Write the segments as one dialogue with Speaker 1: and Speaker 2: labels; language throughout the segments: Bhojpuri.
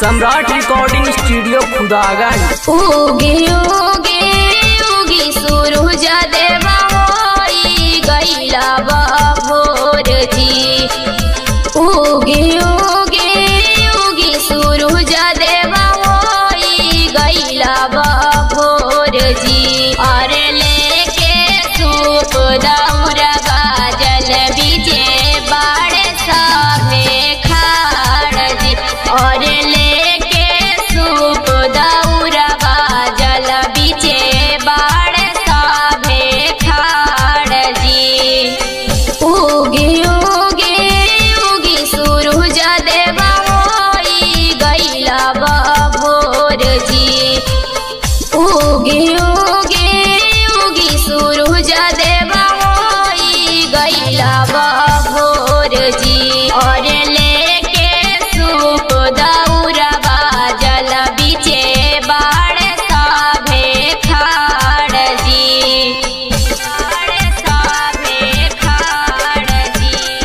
Speaker 1: सम्राट रिकॉर्डिंग स्टूडियो खुदागंज।
Speaker 2: उगे उगे उगी सूरज देवा होई गईला भोर जी। उगे उगे उगी सूरज देवा होई गईला भोर जी। और लेके सूप दौरा गाजल बीजे बाड़े साभे खाड़ जी। और लेके सूप दौरा गाजल बीजे बाड़े साभे खाड़ जी। उगे उगे उगी सूरज देवा होई गईला भोर जी। उगे उगे उगी सूरज देवा होई गईला भोर जी। और लेके सूप दौरा गाजल बीचे बाड़े साभे खाड़ जी। बाड़े साभे खाड़ जी।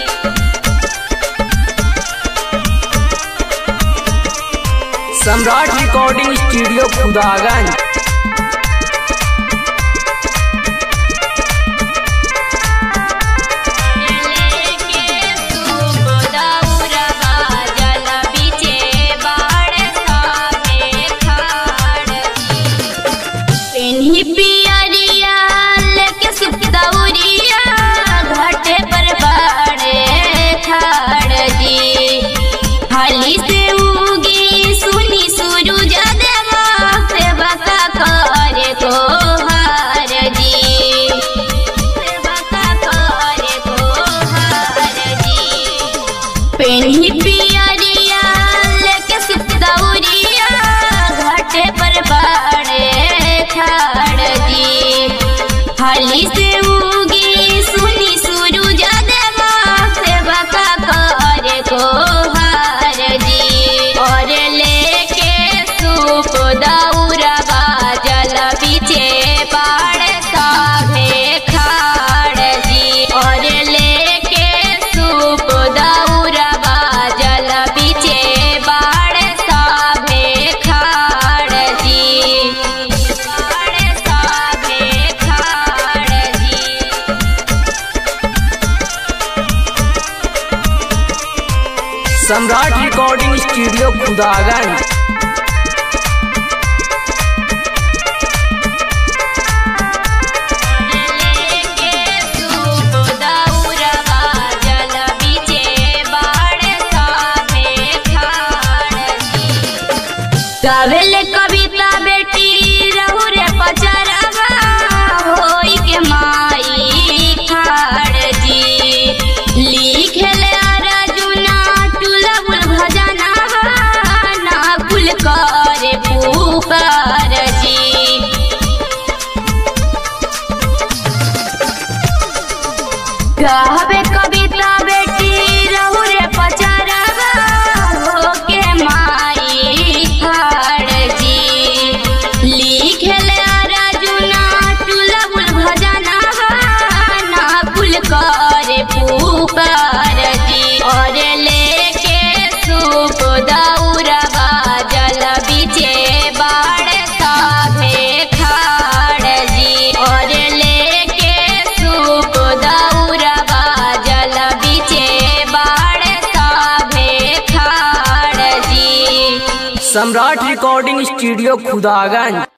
Speaker 1: Samrat recording studio Khudaganj.
Speaker 2: पेन्ही पियरिया लेके सुप दौरिया घाटे पर बाड़े खाड़ जी। हाली से उगी सुनी सूरज देवा सेवा का करे को हार जी। और लेके सूप दौरा गाजल बीचे बाड़े साभे खाड़ जी। और लेके सूप दौरा गाजल बीचे बाड़े साभे खाड़ जी। बाड़े साभे खाड़ जी।
Speaker 1: Samrat recording studio Khudaganj.
Speaker 2: गावेल कविता बेटी रहू रे पचरवा होई के माई खाड़ जी। लिखेल अर्जुना टुलबुल भजना ना कुल करे पुकार जी। गावे कविता बेटी रहू रे पचरवा हो के माई खाड़ जी। लिखेल अर्जुना टुलबुल भजना ना कुल करे पुकार जी। और लेके सूप दौरा गाजल बीचे बाड़े साभे खाड़ जी। और लेके सूप दौरा गाजल बीचे बाड़े साभे खाड़ जी।
Speaker 1: Samrat recording studio Khudaganj.